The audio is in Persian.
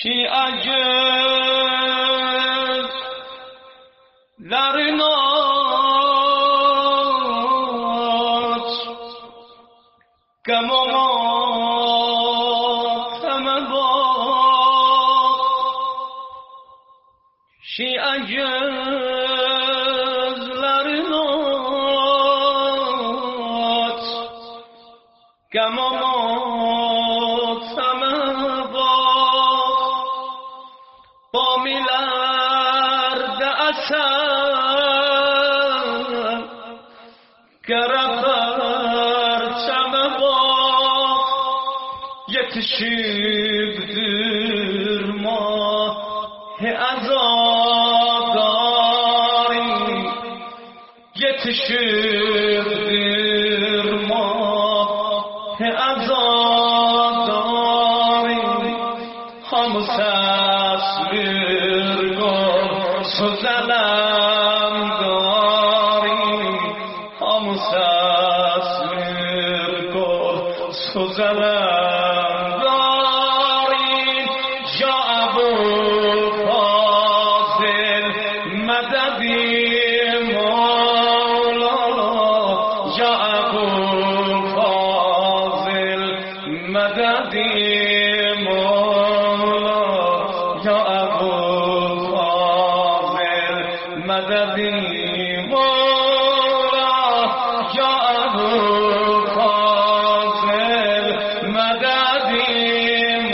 شیعجلرنات كموت مبا شیعجلرنات كموت مبا با میلرد اثر که رفر چمه با yetişibdir mah-i azadari yetişibdir mah-i azadari hamı səslir gör sözelem dari hamı səslir gör sözelem مددی